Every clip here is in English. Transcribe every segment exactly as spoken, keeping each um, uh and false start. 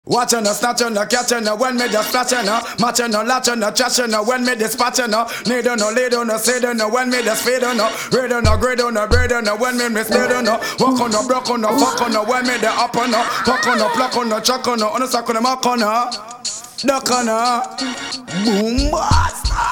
Watchin' no, snatchin' no, catchin' no, when me just flashin' no, matchin' no, latchin' no, trashin' no, when me dispatchin' no, need no, lead no, say no, when me just feed no, read no, grade no, bread no, when me mislead no, walk on no, broke on no, fuck on no, when me the up on no, fuck on no, pluck on no, chuck on no, on the suck on no, mock on no, duck on no, boom basta.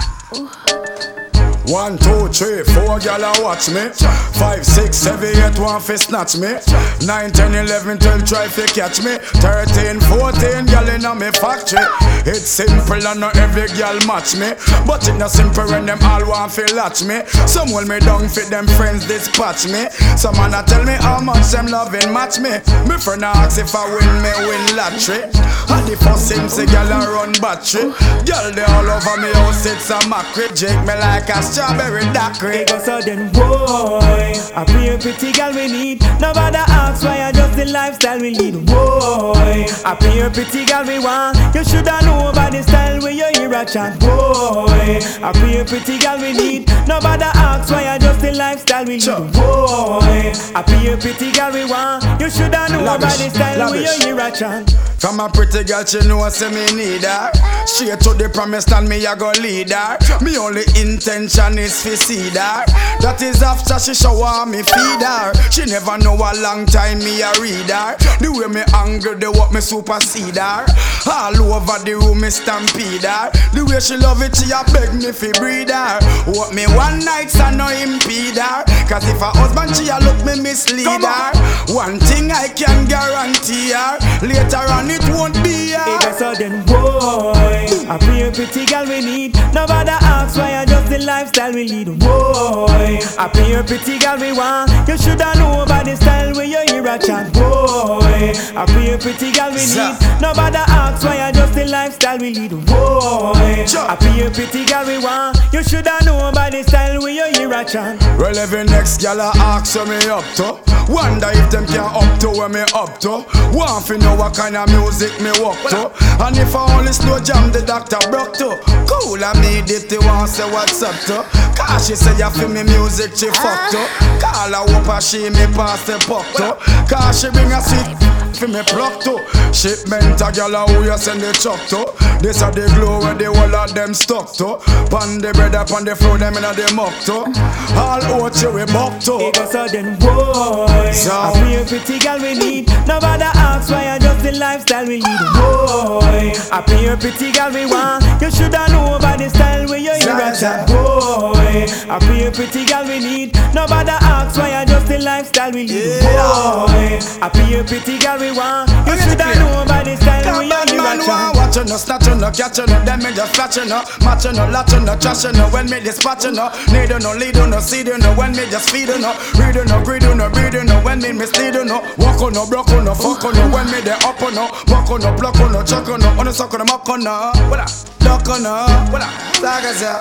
One, two, three, four, gyal a watch me. Five, six, seven, eight, one fi snatch me. Nine, ten, eleven, twelve, try fi catch me. Thirteen, fourteen, gyal inna me factory. It's simple and not every gyal match me, but it not simple when them all want fi latch me. Some hold me down fi them friends dispatch me. Some man a tell me how much them loving match me. Me friend a ask if I win, me win lottery. And the first thing say gyal a run battery. Gyal they all over me house, it's a macri. Jake me like a strawberry daiquiri. They go so then boy, a pretty pretty girl we need. Nobody asks why I just the lifestyle we lead. Boy, a pretty pretty girl we want. You shoulda know about the style where you hear a chant. Boy, a pretty pretty girl we need. Nobody asks why I just the lifestyle we lead. Boy, a pretty pretty girl we want. You shoulda know about the style where you hear a chant. From a pretty girl, she know say me need her. Straight to the promised land, me a go lead her. Me only intention is fi see her. That is after she shower me feed her. She never know a long time me a read her. The way me angry, the what me supersede her. All over the room me stampede her. The way she love it, she a beg me fi breed her. What me one night so no impede her. Cause if a husband she a look me mislead her. One thing I can guarantee her, later on it won't be her. It goes so then boy, a pretty pretty girl we need. Nobody asks why I just the lifestyle we lead. Boy, a pretty pretty girl we want. You shoulda know about the style where you hear a chant. Boy, a pretty pretty girl we need. Nobody asks why I just the lifestyle we lead. Boy, a pretty pretty girl we want. You shoulda know about the style where you hear a chant. Well, every next gal a ask where me up to. Wonder if them can up to where me up to. Want fi know what kind of music me walk to. And if I only slow jam the doctor broke to. Cool I made it, they want say what's up to. Cause she say you feel me music she fuck to. Call her up and she me pass the puck to. Cause she bring a sweet fi me pluck to. Shipment a gal a who you send the truck to. This a the glow where the whole of them stuck to. Pan the bread up on the floor them inna the muck to. All out you we buck to. It goes so then boy, so a pretty pretty girl we need. Nobody asks why I just the lifestyle we lead. Boy, a pretty pretty girl we want. You shoulda know about the style where you hear a chat. Boy, a pretty pretty girl we need. Nobody asks why I just the lifestyle we lead. Boy, a pretty pretty girl we want. You shoulda know about the style where you hear a chat. Watchin' no, snatchin' no, catchin' no, them me just flatchin' no, matchin' no, latchin' no, trashin' no, when me dispatchin' no, need no, lead no, seed no, when me just feed no, read no, greed no, breed no, when me mislead no, walk on no, broke on no, fuck on no, when me the up on no, buck on no, pluck on no, chuck on no, on the suck on no, mock on no, what up, duck on no, what up, saga za,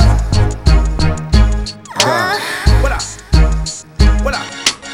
what up, what up,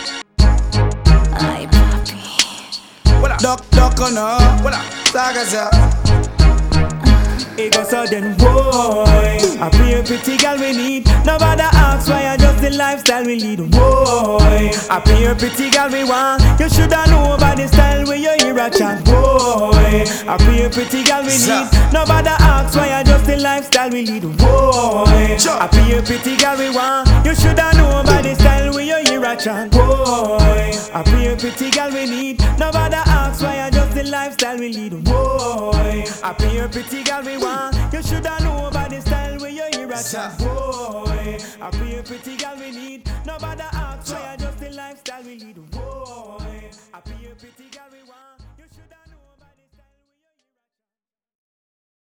ay papi, what up, duck, duck on no, what up, saga za. It goes so then boy, a pretty pretty girl we need. Nobody asks why I just the lifestyle we lead. Boy, a pretty pretty girl we want. You shoulda know about the style where you hear a chant. Boy, a pretty pretty girl we need. Nobody asks why I just the lifestyle we lead. Boy, a pretty pretty girl we want. You shoulda know about the style where you hear a chant. Boy, a pretty pretty girl we need. Nobody asks why I just the lifestyle we lead. Boy, a pretty pretty girl we want. You shoulda know about the style where you hear a chant. Boy, a pretty pretty girl we need. Nobody asks why I just the lifestyle we lead. Boy, a pretty pretty